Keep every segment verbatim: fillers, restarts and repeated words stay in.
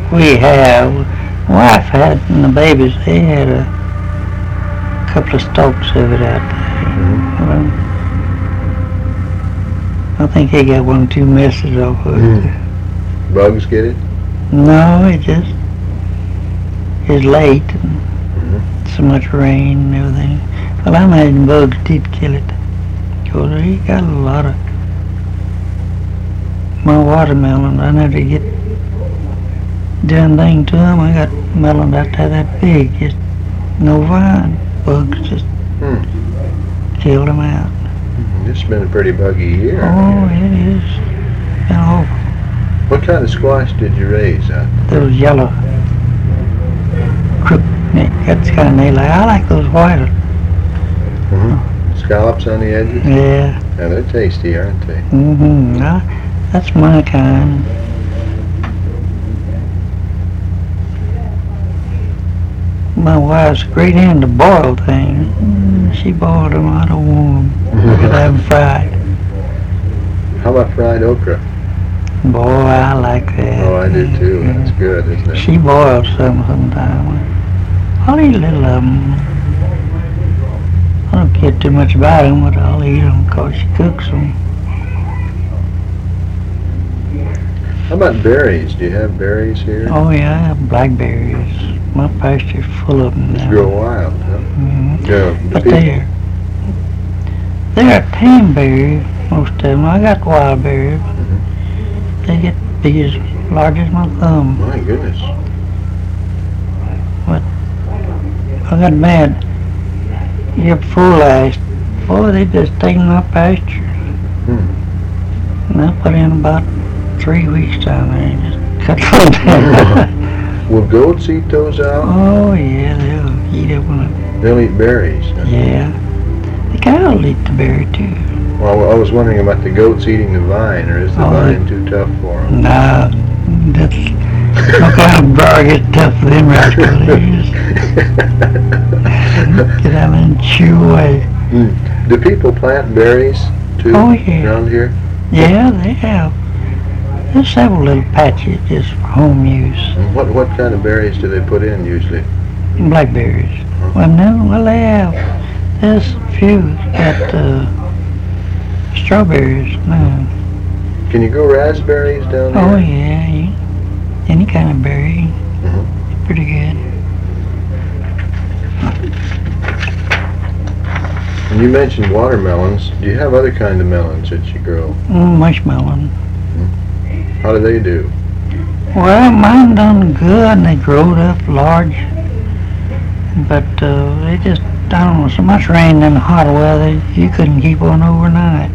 We have. Wife had, and the babies, they had a couple of stalks of it out there. Mm-hmm. Well, I think he got one or two messes off of it. Mm. Bugs get it? No, it just is late and Mm-hmm. so much rain and everything. Well, I imagine bugs did kill it. Because he got a lot of my watermelon. I never get done thing to them. I got melons out there that big, just no vine. Bugs just Hmm. killed them out. It's been a pretty buggy year. Oh, it is. Been awful. What kind of squash did you raise out there? Those yellow crook neck, that's kind of neat. I like those white. Mm-hmm. Scallops on the edges? Yeah. Yeah, they're tasty, aren't they? Mm-hmm. I, that's my kind. My wife's great into boiled things. Mm, she boiled them. I don't want them. I could have them fried. How about fried okra? Boy, I like that. Oh, I do too. That's good, isn't it? She boils some sometimes. I'll eat a little of them. I don't care too much about them, but I'll eat them because she cooks them. How about berries? Do you have berries here? Oh yeah, I have blackberries. My pasture's full of them Just now. grow wild, huh? Mhm. Yeah, the But people- they're they're tame berries, most of them. I got wild berries. Mhm. They get big as large as my thumb. My goodness. I got mad year before last. Boy, they just taken my pasture. Hmm. And I put in about three weeks down there and just cut them down. Will goats eat those out? Oh yeah, they'll eat it when it, They'll eat berries. Huh? yeah. The cow will eat the berry too. Well, I was wondering about the goats eating the vine, or is the Oh, vine too tough for them? Nah, that's no kind of bar gets tough for them rascals. They just get out and chew away. Mm. Do people plant berries too Oh, yeah. around here? Yeah, they have. There's several little patches just for home use. And What what kind of berries do they put in usually? Blackberries. Well, no, well they have. There's a few that uh, strawberries. No. Can you grow raspberries down here? Oh yeah, you, any kind of berry. Mhm. Pretty good. And you mentioned watermelons. Do you have other kind of melons that you grow? Mm, mushmelon. How do they do? Well, mine done good and they growed up large. But uh, they just, I don't know, so much rain in the hot weather, you couldn't keep one overnight.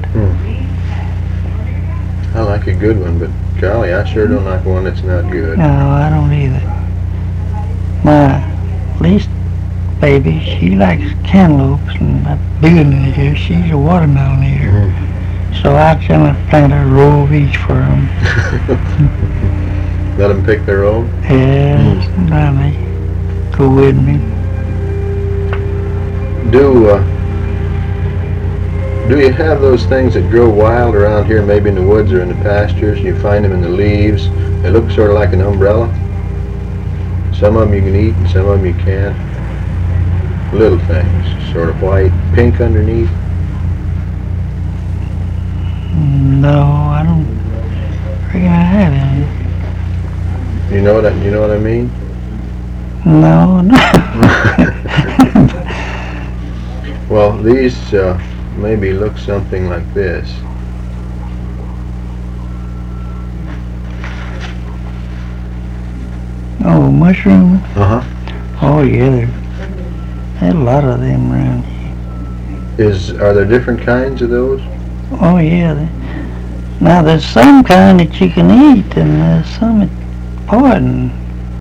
I like a good one, but golly, I sure don't like one that's not good. No, I don't either. My least baby, she likes cantaloupes and that bigger than here, she's a watermelon eater. Mhm. So I tell her to plant a row of each for them. Let them pick their own? Yeah, sometimes they go with me. Do uh, do you have those things that grow wild around here, maybe in the woods or in the pastures, and you find them in the leaves? They look sort of like an umbrella. Some of them you can eat and some of them you can't. Little things, sort of white, pink underneath. No, I don't reckon I have any. You know what I, you know what I mean? No, no. Well, these uh, maybe look something like this. Oh, mushroom? Uh huh. Oh, yeah, there- there's a lot of them around here. Is are there different kinds of those? Oh, yeah. They, now, there's some kind that you can eat, and there's some that poison.